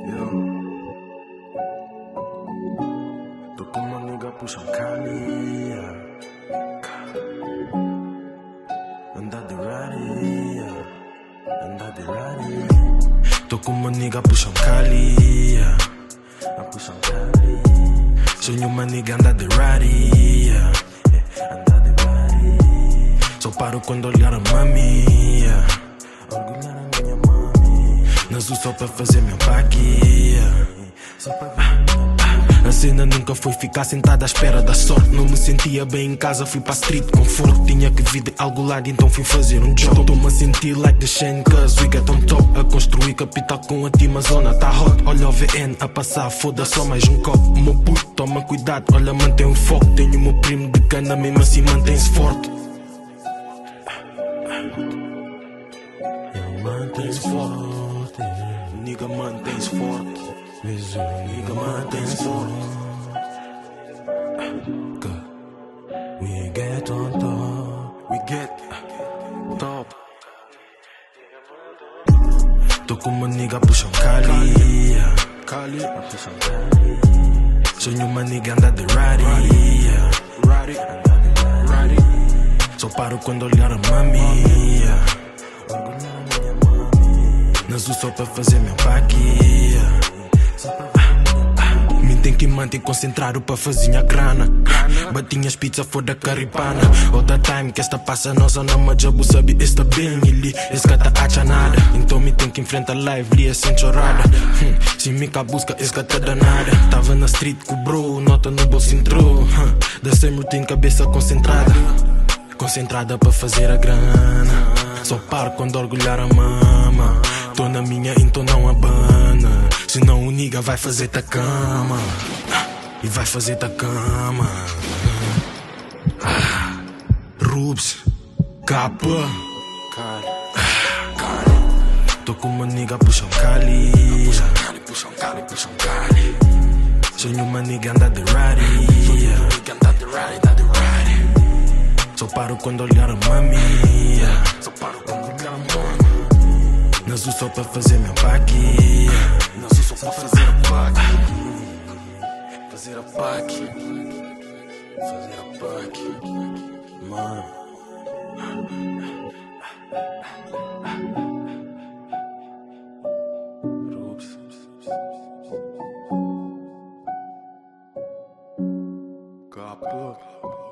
Yo. Tô com uma nigga puxa Cali. Anda de rari. Anda de rari. Tô com uma nigga puxa Cali. A puxa Cali. Sonho uma nigga anda de rari. Anda de rari. Só paro quando olhar a mami. Orgulhar a minha mami. Nazo só pra fazer meu baque. Só pra ver. A cena nunca foi ficar sentada à espera da sorte. Não me sentia bem em casa, fui para a street com forte. Tinha que vir de algum lado, então fui fazer um job. Tô-me a sentir like the Shane, cause we get on top. A construir capital com a team, a zona tá hot. Olha o VN a passar, foda só mais um copo. Meu puto, toma cuidado, olha, mantém o foco. Tenho o meu primo de cana, mesmo assim mantém-se forte. Mantém-se forte, nigga, mantém-se forte. Nigga, mantém-se forte. We get on top. We get top. Tô com uma nigga a puxar Cali. Cali, a puxar Cali. Sonho uma nigga anda de rari. Rari, anda de rari. Só paro quando olhar a mami. Orgulhar a minha mami. Nazo só pra fazer meu baque. Me tem que manter concentrado pra fazer a grana. Batinhas pizza for da caripana. All the time que esta passa nossa nama jabu sabe esta bem ili. Esse gata acha nada. Então me tem que enfrentar live li sem chorada. Se me cá busca esse gata danada. Tava na street com o bro, nota no bolso entrou. Da same routine cabeça concentrada. Concentrada pra fazer a grana. Só paro quando orgulhar a mama. Tô na minha, então não abana. Senão o nigga vai fazer ta cama. E vai fazer ta cama. Rubs, capa. Tô com uma nigga a puxar Cali. Puxa um Cali. Sonho uma nigga anda de rari. Só paro quando olhar a mami. Nazo só pra fazer meu baque. Nazo só pra fazer a baque. Fazer a baque. Fazer a baque. Mano. Capa.